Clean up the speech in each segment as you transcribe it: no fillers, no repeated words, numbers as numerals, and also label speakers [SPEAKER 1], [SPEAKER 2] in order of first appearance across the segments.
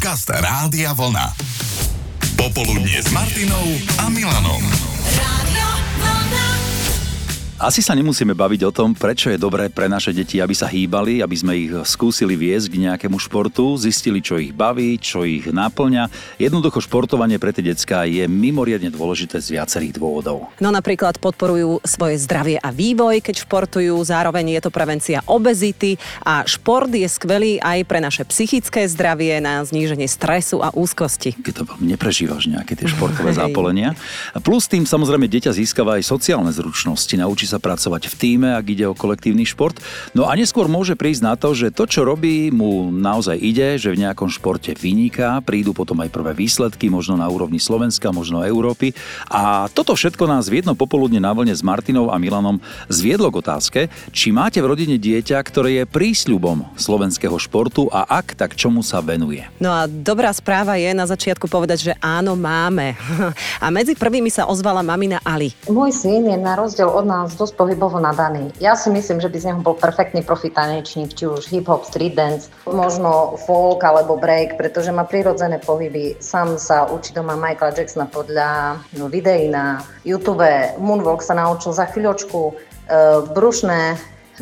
[SPEAKER 1] Podcast Rádia Vlna. Popoludnie s Martinou a Milanom.
[SPEAKER 2] Rádio Vlna.
[SPEAKER 3] Asi sa nemusíme baviť o tom, prečo je dobré pre naše deti, aby sa hýbali, aby sme ich skúsili viesť k nejakému športu, zistili, čo ich baví, čo ich náplňa. Jednoducho športovanie pre tie decká je mimoriadne dôležité z viacerých dôvodov.
[SPEAKER 4] No napríklad podporujú svoje zdravie a vývoj, keď športujú, zároveň je to prevencia obezity a šport je skvelý aj pre naše psychické zdravie, na zníženie stresu a úzkosti.
[SPEAKER 3] Keď to veľmi neprežívaš nejaké tie športové zápolenia. Plus tým samozrejme dieťa získava aj sociálne zručnosti, naučí sa pracovať v tíme, ak ide o kolektívny šport. No a neskôr môže prísť na to, že to, čo robí, mu naozaj ide, že v nejakom športe vyniká, prídu potom aj prvé výsledky, možno na úrovni Slovenska, možno Európy. A toto všetko nás v jedno popoludne na vlne s Martinou a Milanom zviedlo k otázke, či máte v rodine dieťa, ktoré je prísľubom slovenského športu a ak, tak čomu sa venuje.
[SPEAKER 4] No a dobrá správa je na začiatku povedať, že áno, máme. A medzi prvými sa ozvala mamina Ali.
[SPEAKER 5] Môj syn je na rozdiel od nás dosť pohybovo nadaný. Ja si myslím, že by z neho bol perfektný profi tanečník, či už hip-hop, street dance, možno folk alebo break, pretože má prirodzené pohyby. Sám sa učí doma Michaela Jacksona podľa videí na YouTube. Moonwalk sa naučil za chvíľočku. Brušné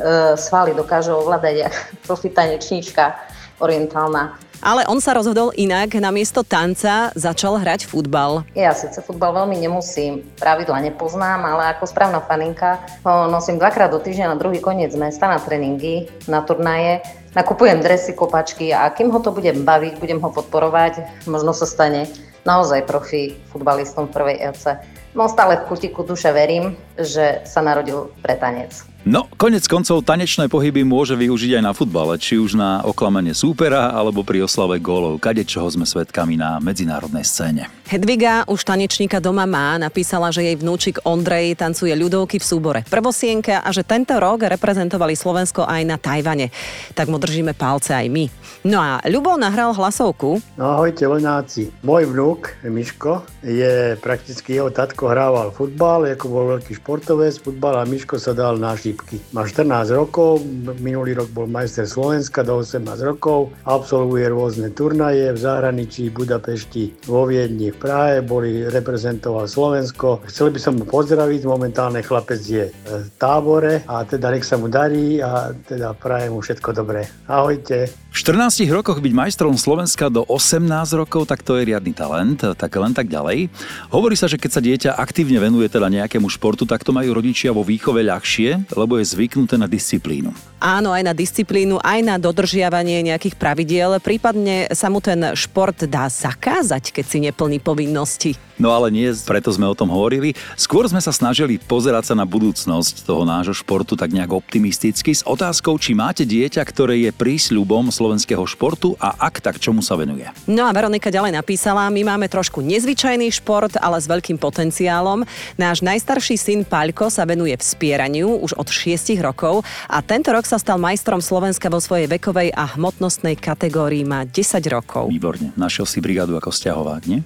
[SPEAKER 5] svaly dokáže ovládať profi tanečníčka orientálna.
[SPEAKER 4] Ale on sa rozhodol inak, namiesto tanca začal hrať futbal.
[SPEAKER 5] Ja síce futbal veľmi nemusím, pravidla nepoznám, ale ako správna faninka ho nosím 2-krát do týždňa na druhý koniec mesta na tréningy, na turnaje. Nakupujem dresy, kopačky a kým ho to budem baviť, budem ho podporovať, možno sa stane naozaj profi futbalistom v prvej FC. No stále v kutiku duše verím, že sa narodil pre tanec.
[SPEAKER 3] No, konec koncov tanečné pohyby môže využiť aj na futbale, či už na oklamanie súpera, alebo pri oslave gólov, kadečoho sme svedkami na medzinárodnej scéne.
[SPEAKER 4] Hedviga už tanečníka doma má, napísala, že jej vnúčik Ondrej tancuje ľudovky v súbore Prvosienka a že tento rok reprezentovali Slovensko aj na Tajvane. Tak mu držíme palce aj my. No a Ľubo nahral hlasovku.
[SPEAKER 6] No ahojte lenáci. Môj vnúk Miško je prakticky, jeho tatko hrával futbal, ako bol veľký športovec futbal a Miško sa dal na šípky. Má 14 rokov, minulý rok bol majster Slovenska do 18 rokov, absolvuje rôzne turnaje v zahraničí, v Budapešti, vo Viedni, v Prahe, reprezentoval Slovensko. Chcel by som mu pozdraviť, momentálne chlapec je v tábore a teda nech sa mu darí a teda prajem mu všetko dobré. Ahojte.
[SPEAKER 3] V 14 rokoch byť majstrom Slovenska do 18 rokov, tak to je riadny talent, tak len tak ďalej. Hovorí sa, že keď sa dieťa aktívne venuje teda nejakému športu, tak to majú rodičia vo výchove ľahšie, lebo je zvyknuté na disciplínu.
[SPEAKER 4] Áno, aj na disciplínu, aj na dodržiavanie nejakých pravidiel, prípadne sa mu ten šport dá zakázať, keď si neplní povinnosti.
[SPEAKER 3] No ale nie, preto sme o tom hovorili. Skôr sme sa snažili pozerať sa na budúcnosť toho nášho športu tak nejak optimisticky s otázkou, či máte dieťa, ktoré je prísľubom slovenského športu a ak, tak čomu sa venuje.
[SPEAKER 4] No a Veronika ďalej napísala, my máme trošku nezvyčajný šport, ale s veľkým potenciálom. Náš najstarší syn Paľko sa venuje vspieraniu už od 6 rokov a tento rok sa stal majstrom Slovenska vo svojej vekovej a hmotnostnej kategórii, má 10 rokov.
[SPEAKER 3] Výborne, našiel si brigádu ako sťahovák, nie?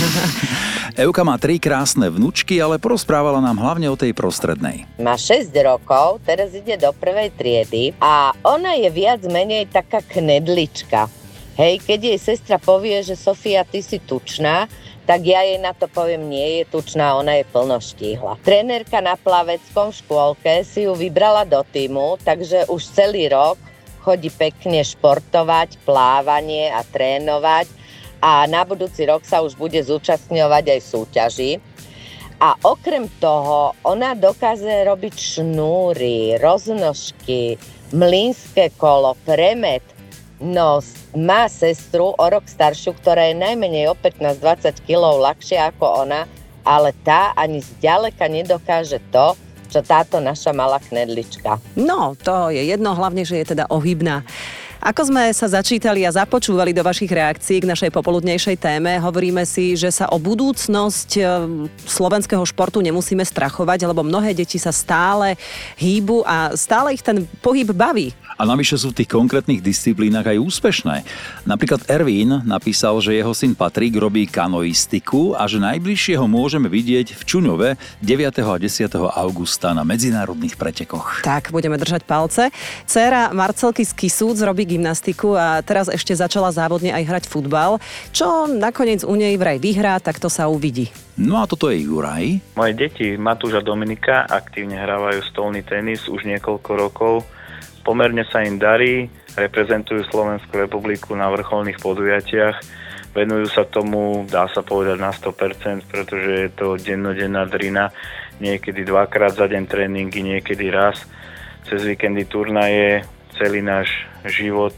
[SPEAKER 3] Euka má 3 krásne vnučky, ale porozprávala nám hlavne o tej prostrednej.
[SPEAKER 7] Má 6 rokov, teraz ide do 1. triedy a ona je viac menej taká knedlička. Hej, keď jej sestra povie, že Sofia, ty si tučná, tak ja jej na to poviem, nie je tučná, ona je plnoštíhla. Trenérka na plaveckom škôlke si ju vybrala do týmu, takže už celý rok chodí pekne športovať, plávanie a trénovať a na budúci rok sa už bude zúčastňovať aj v súťaži. A okrem toho, ona dokáže robiť šnúry, roznožky, mlynské kolo, premet. No, má sestru o rok staršiu, ktorá je najmenej o 15-20 kg ľahšia ako ona, ale tá ani zďaleka nedokáže to, čo táto naša malá knedlička.
[SPEAKER 4] No, to je jedno, hlavne, že je teda ohybná. Ako sme sa začítali a započúvali do vašich reakcií k našej popoludnejšej téme, hovoríme si, že sa o budúcnosť slovenského športu nemusíme strachovať, lebo mnohé deti sa stále hýbu a stále ich ten pohyb baví.
[SPEAKER 3] A navyše sú v tých konkrétnych disciplínach aj úspešné. Napríklad Ervín napísal, že jeho syn Patrik robí kanoistiku a že najbližšie ho môžeme vidieť v Čuňove 9. a 10. augusta na medzinárodných pretekoch.
[SPEAKER 4] Tak, budeme držať palce. Dcéra Marcelky z Kisúc robí gymnastiku a teraz ešte začala závodne aj hrať futbal. Čo nakoniec u nej vraj vyhrá, tak to sa uvidí.
[SPEAKER 3] No a toto je Juraj.
[SPEAKER 8] Moje deti Matúš a Dominika aktívne hrávajú stolný tenis už niekoľko rokov. Pomerne sa im darí, reprezentujú Slovenskú republiku na vrcholných podujatiach. Venujú sa tomu, dá sa povedať, na 100%, pretože je to dennodenná drina. Niekedy 2-krát za deň tréningy, niekedy raz. Cez víkendy turnaje, celý náš život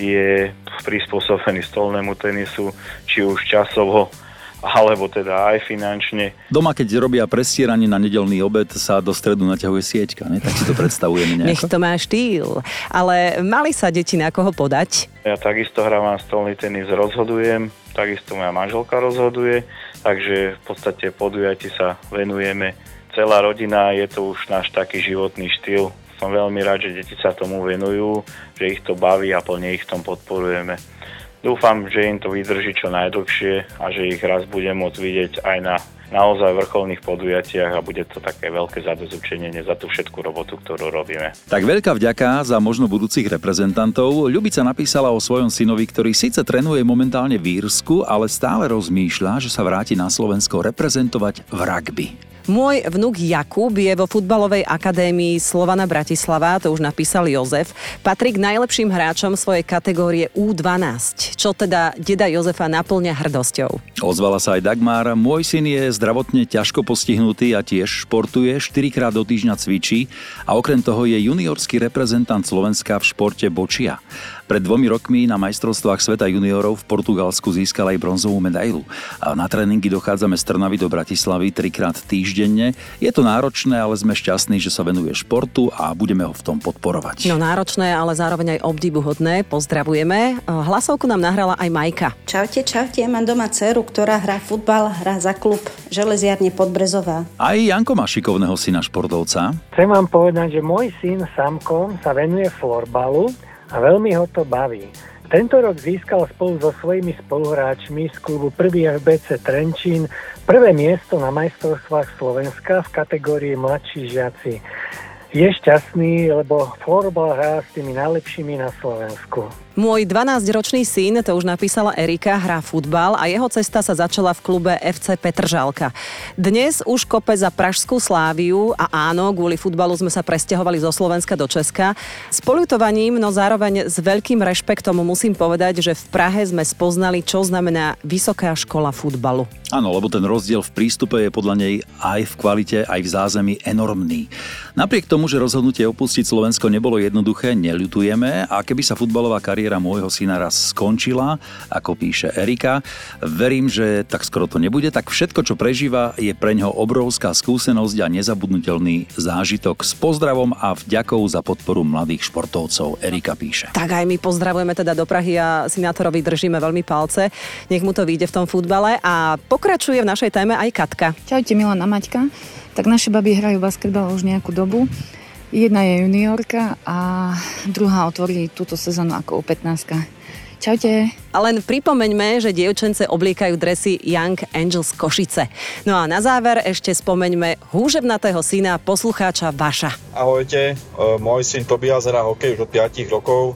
[SPEAKER 8] je prispôsobený stolnému tenisu, či už časovo, alebo teda aj finančne.
[SPEAKER 3] Doma, keď robia prestieranie na nedeľný obed, sa do stredu naťahuje sieťka, ne? Tak si to predstavujeme nejako.
[SPEAKER 4] Nech to má štýl. Ale mali sa deti na koho podať?
[SPEAKER 8] Ja takisto hrávam stolný tenis, rozhodujem, takisto moja manželka rozhoduje, takže v podstate podujati sa venujeme. Celá rodina, je to už náš taký životný štýl. Som veľmi rád, že deti sa tomu venujú, že ich to baví a plne ich v tom podporujeme. Dúfam, že im to vydrží čo najdlhšie a že ich raz budem môcť vidieť aj na naozaj vrcholných podujatiach a bude to také veľké zadozučinenie za tú všetku robotu, ktorú robíme.
[SPEAKER 3] Tak veľká vďaka za možno budúcich reprezentantov. Ľubica napísala o svojom synovi, ktorý síce trénuje momentálne v Írsku, ale stále rozmýšľa, že sa vráti na Slovensko reprezentovať v rugby.
[SPEAKER 4] Môj vnuk Jakub je vo futbalovej akadémii Slovana Bratislava, to už napísal Jozef. Patrí k najlepším hráčom svojej kategórie U12, čo teda deda Jozefa naplňa hrdosťou.
[SPEAKER 3] Ozvala sa aj Dagmar. Môj syn je zdravotne ťažko postihnutý a tiež športuje, 4-krát do týždňa cvičí a okrem toho je juniorský reprezentant Slovenska v športe bočia. Pred 2 rokmi na majstrovstvách sveta juniorov v Portugalsku získal aj bronzovú medailu. A na tréningy dochádzame z Trnavy do Bratislavy 3-krát týždenne. Je to náročné, ale sme šťastní, že sa venuje športu a budeme ho v tom podporovať.
[SPEAKER 4] No náročné, ale zároveň aj obdivuhodné. Pozdravujeme. Hlasovku nám nahrala aj Majka.
[SPEAKER 9] Čaute, ja mám doma dceru, ktorá hrá futbal, hrá za klub Železiarne Podbrezová.
[SPEAKER 3] Aj Janko má šikovného syna športovca.
[SPEAKER 10] Chcem vám povedať, že môj syn Samko sa venuje florbalu a veľmi ho to baví. Tento rok získal spolu so svojimi spoluhráčmi z klubu 1. FBC Trenčín prvé miesto na majstrovstvách Slovenska v kategórii mladší žiaci. Je šťastný, lebo florbal hrá s tými najlepšími na Slovensku.
[SPEAKER 4] Môj 12-ročný syn, to už napísala Erika, hrá futbal a jeho cesta sa začala v klube FC Petržalka. Dnes už kope za pražskú Sláviu a áno, kvôli futbalu sme sa presťahovali zo Slovenska do Česka. S poľutovaním, no zároveň s veľkým rešpektom musím povedať, že v Prahe sme spoznali, čo znamená vysoká škola futbalu.
[SPEAKER 3] Áno, lebo ten rozdiel v prístupe je podľa nej aj v kvalite, aj v zázemí enormný. Napriek tomu, že rozhodnutie opustiť Slovensko nebolo jednoduché, neľutujeme a keby sa futbalová kariéra môjho syna raz skončila, ako píše Erika, verím, že tak skoro to nebude, tak všetko, čo prežíva, je preňho obrovská skúsenosť a nezabudnutelný zážitok. S pozdravom a vďakou za podporu mladých športovcov, Erika píše.
[SPEAKER 4] Tak aj my pozdravujeme teda do Prahy a synátorovi držíme veľmi palce. Nech mu to vyjde v tom futbale a pokračuje v našej téme aj Katka.
[SPEAKER 11] Čaute, Milan a Maťka. Tak naše baby hrajú basketbal už nejakú dobu. Jedna je juniorka a druhá otvorí túto sezónu ako U15. Čaute.
[SPEAKER 4] A len pripomeňme, že dievčence obliekajú dresy Young Angels Košice. No a na záver ešte spomeňme húževnatého syna poslucháča Vaša.
[SPEAKER 12] Ahojte, môj syn Tobias hrá hokej už od 5 rokov.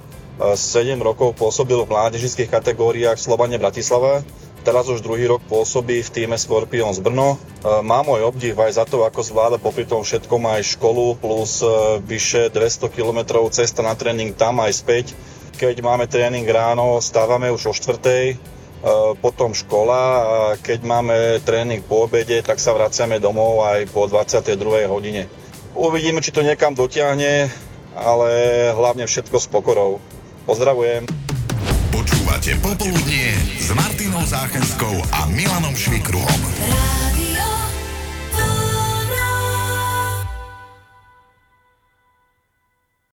[SPEAKER 12] 7 rokov pôsobil v mládežnických kategóriách v Slovane Bratislava. Teraz už druhý rok pôsobí v tíme Scorpions Brno. Má môj obdiv aj za to, ako zvláda popri tom všetkom aj školu plus vyše 200 km cesta na tréning tam aj späť. Keď máme tréning ráno, stávame už o 4:00, potom škola a keď máme tréning po obede, tak sa vraciame domov aj po 22:00 hodine. Uvidíme, či to niekam dotiahne, ale hlavne všetko s pokorou. Pozdravujem.
[SPEAKER 1] Počúvate Popoludnie s Martinou Záchenskou a Milanom Švikruhom.